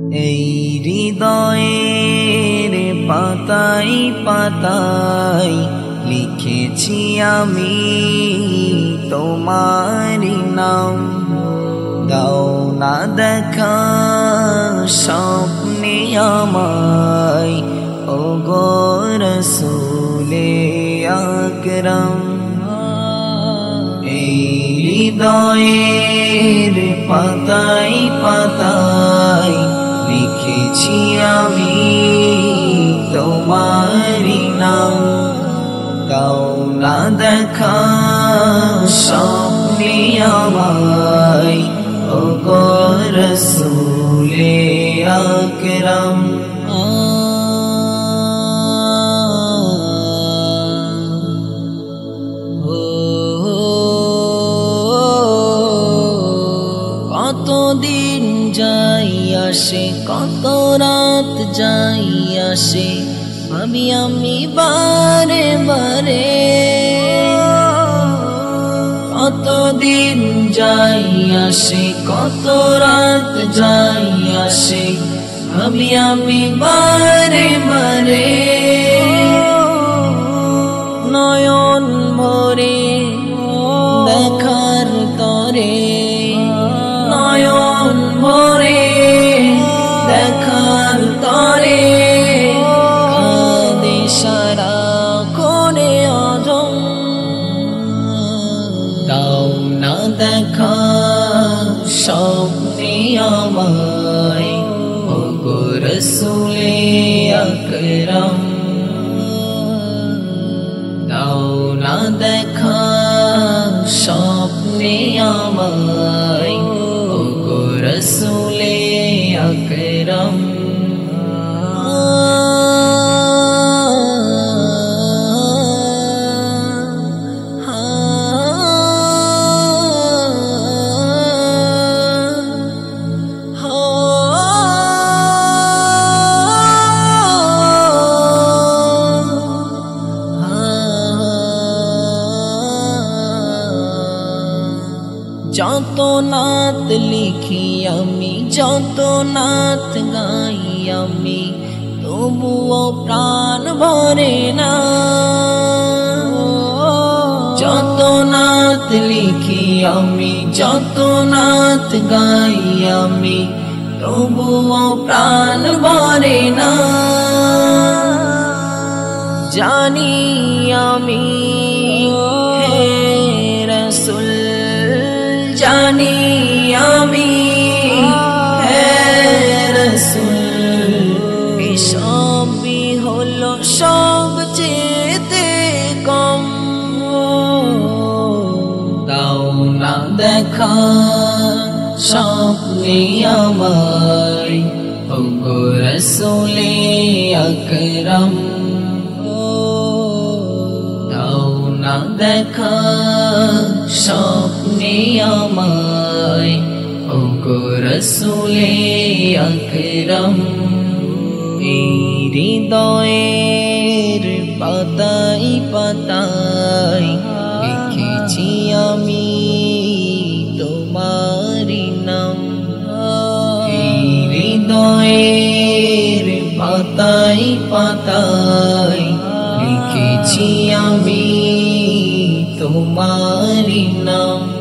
এই হৃদয়ের পাতায় পাতায় লিখেছি আমি তোমার নাম। দাও না দেখা স্বপ্নে আমায়, ওগো রাসূলে আকরাম। এই হৃদয়ের পাতায় পাতায় লিখেছি আমি তোমার নাম। দাও না দেখা স্বপ্নে আমায়, ওগো রাসূলে আকরাম। কতদিন যাই আসে, কত রাত যাই আসে, ভাবি আমি বারে বারে। কতদিন যাই আসে, কত রাত যাই আসে, ভাবি আমি বারে বারে। নয়ন ভরে দেখার তরে, নয়ন ভরে দেখার তরে, কাঁদে সারাক্ষণে অধম। দাও না দেখা স্বপ্নে আমায়, ওগো রাসূলে আকরাম। দাও না দেখা স্বপ্নে আমায়, ওগো রাসূলে আকরাম। যত নাত লিখি আমি, যত নাত গাই আমি, তবুও প্রাণ ভরে না। যত নাত লিখি আমি, যত নাত গাই আমি, তবুও প্রাণ ভরে না। জানি আমি হে রাসূল, জানি আমি হে রাসূল, এসবই হলো সবচেয়ে কম। দাও না দেখা স্বপ্নে আমায়, ওগো রাসূলে আকরাম। দাও না দেখা স্বপ্নে আমায়, ওগো রাসূলে আকরাম। এই হৃদয়ের পাতায় পাতায় লিখেছি আমি তোমার নাম। এই হৃদয়ের পাতায় পাতায় লিখেছি আমি তোমার নাম।